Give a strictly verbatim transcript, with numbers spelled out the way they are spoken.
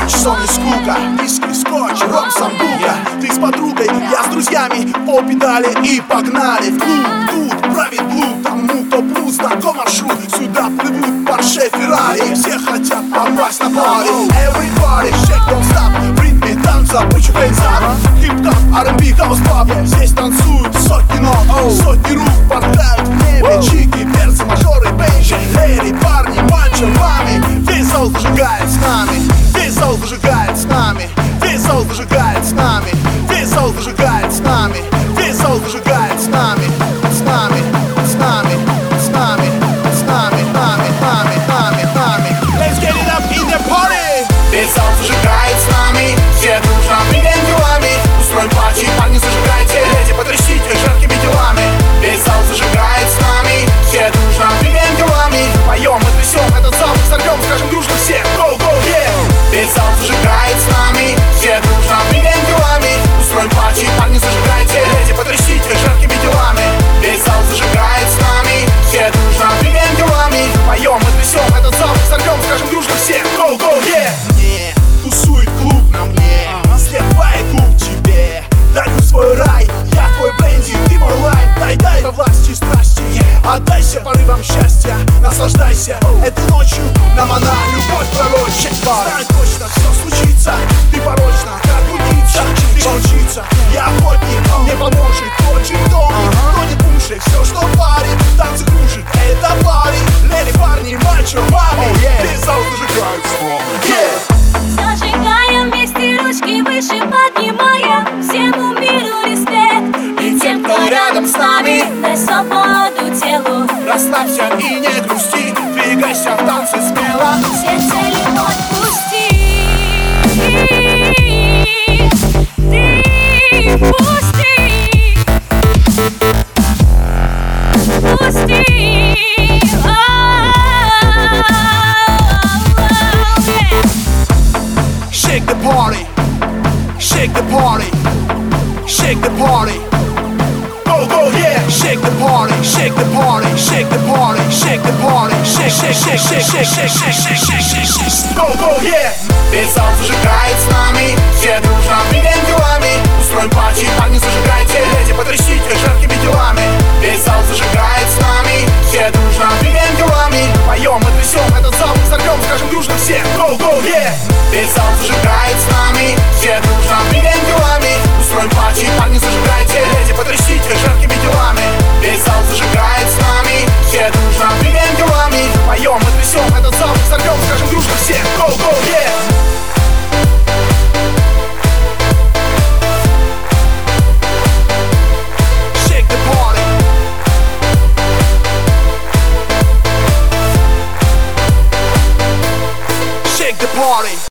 ночь, сон и скука, виски, скотч, ром, самбука. Ты с подругой, я с друзьями, по педали и погнали в клуб. Тут правит блуд, тому кто блуд, знаком маршрут. Сюда плывут Порше, Феррари, все хотят попасть на пари. Everybody, shake, don't stop, в ритме танца, put your hands up. Хип-хоп, ар энд би, хаус-паб, здесь танцуют сотни ног, сотни рук порхают в небе. Чики, перцы, мажоры, бейджи, леди, парни, мальчик, мами. Весь зал зажигает с нами, весь зал зажигает с нами, весь зал зажигает с нами, весь зал зажигает с нами, весь зал зажигает с нами, с нами, с нами, с нами, с нами, нами, нами, нами, нами. Let's get it up in the party! Весь зал зажигает с нами, все дружно двигаем делами. Устроим пати, парни, зажигайте, леди, потрясите жаркими делами. Весь зал зажигает с нами, все дружно двигаем делами. Поем, мы трясем этот зал, взорвем, скажем дружно все go, go, yeah! Весь зал зажигает с нами, все дружно двигаем делами. Устроим пати, парни, зажигайте, леди, потрясите жаркими делами. Весь зал зажигает с нами, все дружно двигаем делами. Поем, мы трясем этот зал, взорвем, скажем дружно все go, go, yeah! Мне тусует клуб на мне, сливает клуб тебе. Дарю свой рай, я твой бренди, ты мой лайм. Дай, дай до власти страсти, отдайся порывам счастья, наслаждайся этой ночью. Нам она любовь пророчит. Знай точно, все случится, ты порочна, как будница. Ты волчица, я охотник, мне поможет очень томик. Кто не пушит, все что парит, танцы кружит, это пари. Леди, парни, мальчик, мами, весь зал зажигает снова. Зажигаем вместе ручки выше, поднимая всему миру респект. И тем, кто рядом с нами, дай свободу телу. расслабься и не грусти, двигайся в танце смело. Все цели отпусти. Ты пусти. Пусти. Shake the party, shake the party, shake the party. Go, go, yeah! Shake the party, shake the party, shake the party, shake the party, shake, shake, shake, shake, shake, shake, shake, shake, shake, shake, shake. Go, go, yeah! Весь зал зажигает с нами, все дружно двигаем делами. Устроим пати, парни, зажигайте, леди, потрясите жаркими делами. Весь зал зажигает с нами, все дружно двигаем делами. Поем, мы трясем этот зал, взорвем, скажем дружно все go, go, yeah! Весь зал зажигает с нами, все дружно двигаем делами. Устроим пати, парни, зажигайте, леди, потрясите жаркими делами. Весь зал зажигает с нами, все дружно двигаем делами. Поем, мы трясем этот зал, взорвем, скажем дружно все go, go, yeah! Shake the party. Shake the party.